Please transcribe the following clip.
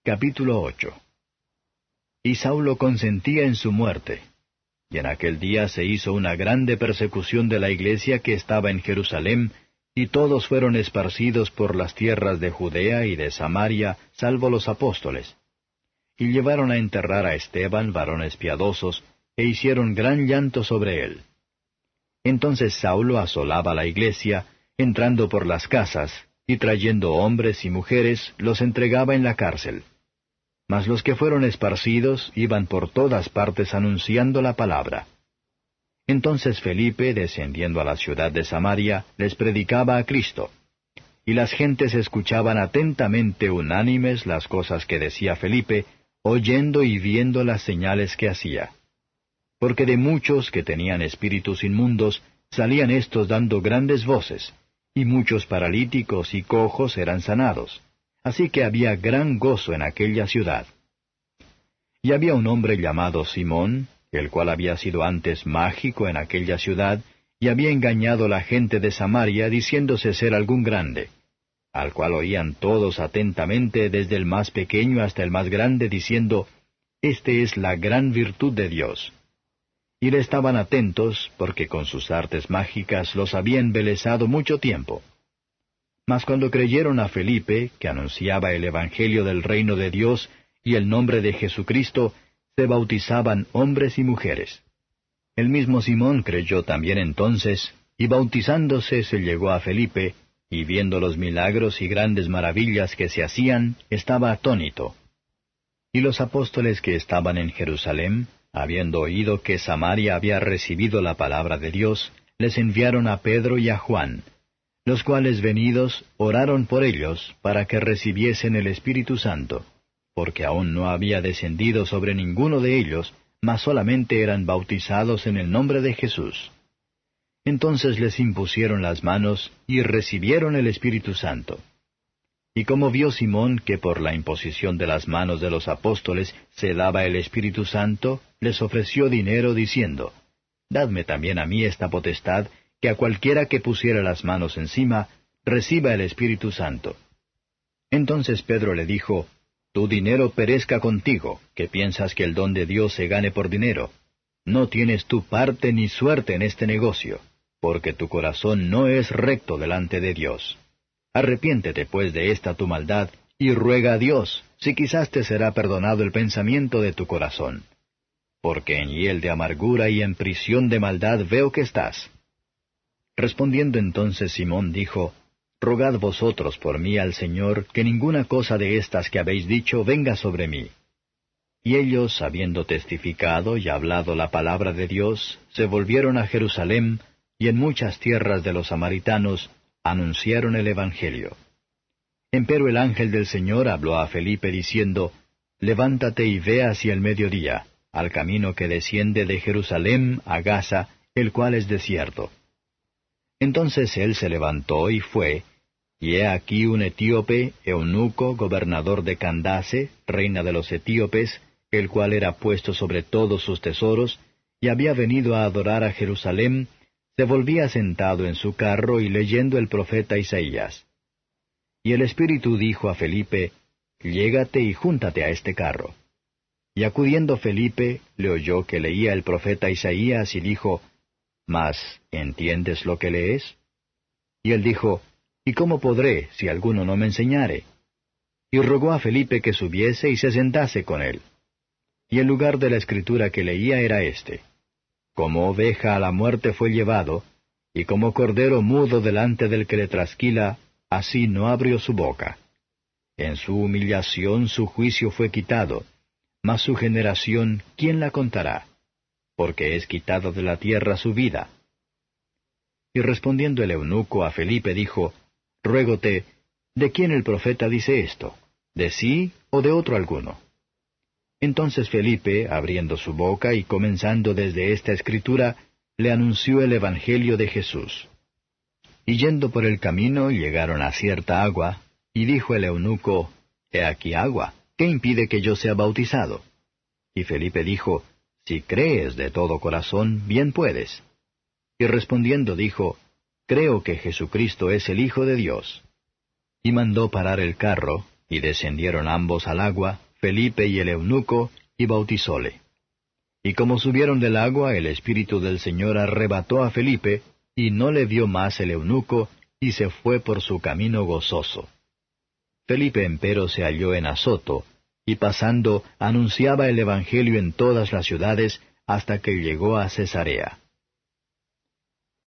Capítulo 8. Y Saulo consentía en su muerte. Y en aquel día se hizo una grande persecución de la iglesia que estaba en Jerusalén, y todos fueron esparcidos por las tierras de Judea y de Samaria, salvo los apóstoles. Y llevaron a enterrar a Esteban, varones piadosos, e hicieron gran llanto sobre él. Entonces Saulo asolaba la iglesia, entrando por las casas, y trayendo hombres y mujeres, los entregaba en la cárcel. Mas los que fueron esparcidos iban por todas partes anunciando la palabra. Entonces Felipe, descendiendo a la ciudad de Samaria, les predicaba a Cristo. Y las gentes escuchaban atentamente unánimes las cosas que decía Felipe, oyendo y viendo las señales que hacía. Porque de muchos que tenían espíritus inmundos, salían éstos dando grandes voces, y muchos paralíticos y cojos eran sanados. Así que había gran gozo en aquella ciudad. Y había un hombre llamado Simón, el cual había sido antes mágico en aquella ciudad, y había engañado a la gente de Samaria diciéndose ser algún grande, al cual oían todos atentamente desde el más pequeño hasta el más grande, diciendo, «Este es la gran virtud de Dios». Y le estaban atentos, porque con sus artes mágicas los había embelesado mucho tiempo. Mas cuando creyeron a Felipe, que anunciaba el Evangelio del reino de Dios y el nombre de Jesucristo, se bautizaban hombres y mujeres. El mismo Simón creyó también entonces, y bautizándose se llegó a Felipe, y viendo los milagros y grandes maravillas que se hacían, estaba atónito. Y los apóstoles que estaban en Jerusalén, habiendo oído que Samaria había recibido la palabra de Dios, les enviaron a Pedro y a Juan, los cuales venidos oraron por ellos para que recibiesen el Espíritu Santo, porque aún no había descendido sobre ninguno de ellos, mas solamente eran bautizados en el nombre de Jesús. Entonces les impusieron las manos y recibieron el Espíritu Santo. Y como vio Simón que por la imposición de las manos de los apóstoles se daba el Espíritu Santo, les ofreció dinero diciendo, «Dadme también a mí esta potestad, que a cualquiera que pusiera las manos encima, reciba el Espíritu Santo». Entonces Pedro le dijo, «Tu dinero perezca contigo, que piensas que el don de Dios se gane por dinero. No tienes tu parte ni suerte en este negocio, porque tu corazón no es recto delante de Dios. Arrepiéntete pues de esta tu maldad, y ruega a Dios, si quizás te será perdonado el pensamiento de tu corazón. Porque en hiel de amargura y en prisión de maldad veo que estás». Respondiendo entonces Simón dijo, «Rogad vosotros por mí al Señor, que ninguna cosa de estas que habéis dicho venga sobre mí». Y ellos, habiendo testificado y hablado la palabra de Dios, se volvieron a Jerusalén, y en muchas tierras de los samaritanos anunciaron el Evangelio. Empero el ángel del Señor habló a Felipe diciendo, «Levántate y ve hacia el mediodía, al camino que desciende de Jerusalén a Gaza, el cual es desierto». Entonces él se levantó y fue, y he aquí un etíope, eunuco, gobernador de Candace, reina de los etíopes, el cual era puesto sobre todos sus tesoros, y había venido a adorar a Jerusalén, se volvía sentado en su carro y leyendo el profeta Isaías. Y el Espíritu dijo a Felipe, «Llégate y júntate a este carro». Y acudiendo Felipe, le oyó que leía el profeta Isaías y dijo, «Mas, ¿entiendes lo que lees?» Y él dijo, «¿Y cómo podré, si alguno no me enseñare?» Y rogó a Felipe que subiese y se sentase con él. Y el lugar de la escritura que leía era este: «Como oveja a la muerte fue llevado, y como cordero mudo delante del que le trasquila, así no abrió su boca. En su humillación su juicio fue quitado, mas su generación, ¿quién la contará? Porque es quitado de la tierra su vida». Y respondiendo el eunuco a Felipe dijo, «Ruégote, ¿de quién el profeta dice esto? ¿De sí o de otro alguno?» Entonces Felipe, abriendo su boca y comenzando desde esta escritura, le anunció el Evangelio de Jesús. Y yendo por el camino llegaron a cierta agua, y dijo el eunuco, «He aquí agua, ¿qué impide que yo sea bautizado?» Y Felipe dijo, «Si crees de todo corazón, bien puedes». Y respondiendo dijo, «Creo que Jesucristo es el Hijo de Dios». Y mandó parar el carro, Y descendieron ambos al agua, Felipe y el eunuco, y bautizóle. Y como subieron del agua, el Espíritu del Señor arrebató a Felipe, y no le vio más el eunuco, y se fue por su camino gozoso. Felipe empero se halló en Azoto, y pasando anunciaba el Evangelio en todas las ciudades, hasta que llegó a Cesarea.